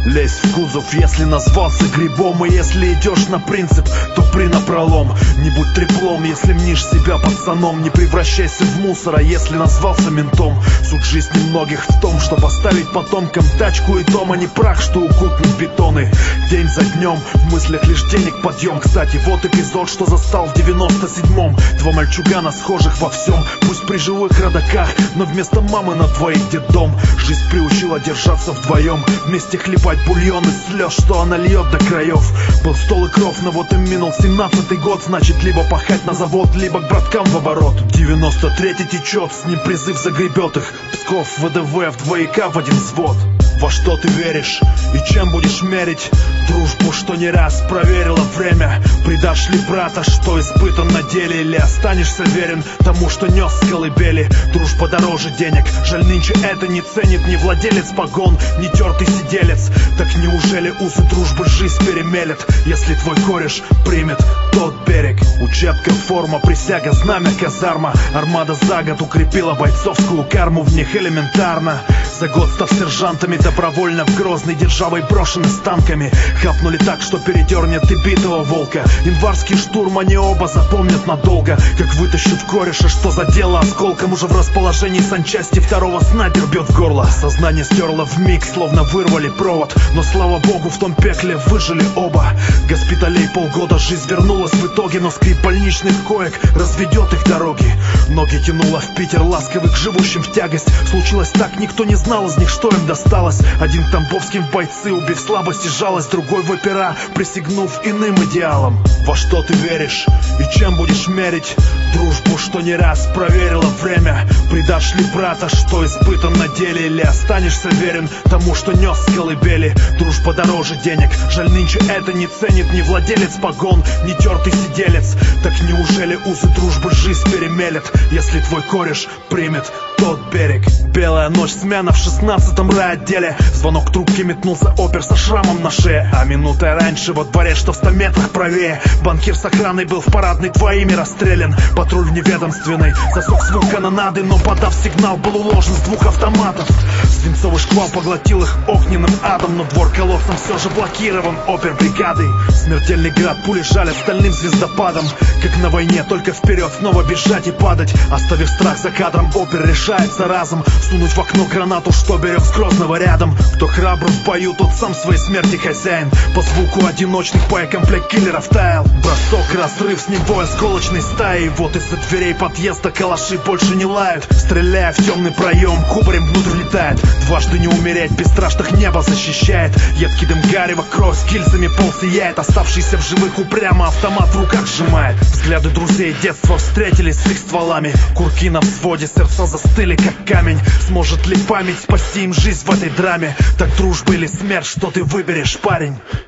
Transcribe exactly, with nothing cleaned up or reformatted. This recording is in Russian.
Лезь в кузов, если назвался грибом. И если идешь на принцип, то при напролом. Не будь треплом, если мнишь себя пацаном. Не превращайся в мусора, если назвался ментом. Суть жизни многих в том, чтобы оставить потомкам тачку и дом, а не прах, что укутан в бетоны. День за днем, в мыслях лишь денег подъем. Кстати, вот эпизод, что застал в девяносто седьмом. Два мальчугана, схожих во всем, пусть при живых родаках, но вместо мамы на двоих детдом. Жизнь приучила держаться вдвоем, вместе хлебать бульон из слез, что она льет до краев. Был стол и кров, но вот им минул семнадцатый год. Значит, либо пахать на завод, либо к браткам в оборот. девяносто третий течет, с ним призыв загребет их. Псков, ВДВ, в двояка в один взвод. Во что ты веришь и чем будешь мерить дружбу, что не раз проверила время? Предашь ли брата, что испытан на деле, или останешься верен тому, что нес с колыбели? Дружба дороже денег, жаль, нынче это не ценит ни владелец погон, ни тертый сиделец. Так неужели узы дружбы жизнь перемелет, если твой кореш примет тот берег? Учебка, форма, присяга, знамя, казарма. Армада за год укрепила бойцовскую карму, в них элементарно. За год став сержантами, добровольно в Грозный державой брошены с танками. Хапнули так, что передернет и битого волка. Январский штурм они оба запомнят надолго. Как вытащут кореша, что задело осколком. Уже в расположении санчасти второго снайпер бьет в горло. Сознание стерло вмиг, словно вырвали провод. Но слава богу, в том пекле выжили оба. Госпиталей полгода, жизнь вернулась в итоге. Но скрип больничных коек разведет их дороги. Ноги тянуло в Питер, ласковый к живущим в тягость. Случилось так, никто не знал из них, что им досталось. Один к тамбовским в бойцы, убив слабость и жалость. Другой в опера, присягнув иным идеалам. Во что ты веришь и чем будешь мерить дружбу, что не раз проверила время? Предашь ли брата, что испытан на деле, или останешься верен тому, что нес с колыбели? Дружба дороже денег, жаль, нынче это не ценит ни владелец погон, ни тертый сиделец. Так неужели узы дружбы жизнь перемелет, если твой кореш примет тот берег? Белая ночь, смена в шестнадцатом райотделе. Звонок трубки, метнулся опер со шрамом на шее. А минутой раньше во дворе, что в ста метрах правее, банкир с охраной был в парадной твоими расстрелян. Патруль вневедомственный засек звук канонады, но подав сигнал, был уложен с двух автоматов. Свинцовый шквал поглотил их огненным адом, но двор колодцем все же блокирован опер бригадой. Смертельный град, пули жалят стальным звездопадом. Как на войне, только вперед, снова бежать и падать. Оставив страх за кадром, опер решается разом сунуть в окно гранату, что берег с Грозного рядом. Кто храбр в бою, тот сам своей смерти хозяин. По звуку одиночных боекомплект киллеров таял. Бросок, разрыв, с ним бой осколочной стаи. Вот из-за дверей подъезда калаши больше не лают. Стреляя в темный проем, кубарем внутрь летает. Дважды не умереть, бесстрашных небо защищает. Едкий дым гарева, кровь с гильзами пол сияет. Оставшийся в живых упрямо автомат в руках сжимает. Взгляды друзей детства встретились с их стволами. Курки на взводе, сердца застыли как камень. Сможет ли память спасти им жизнь в этой драме? Так дружба или смерть, что ты выберешь, парень?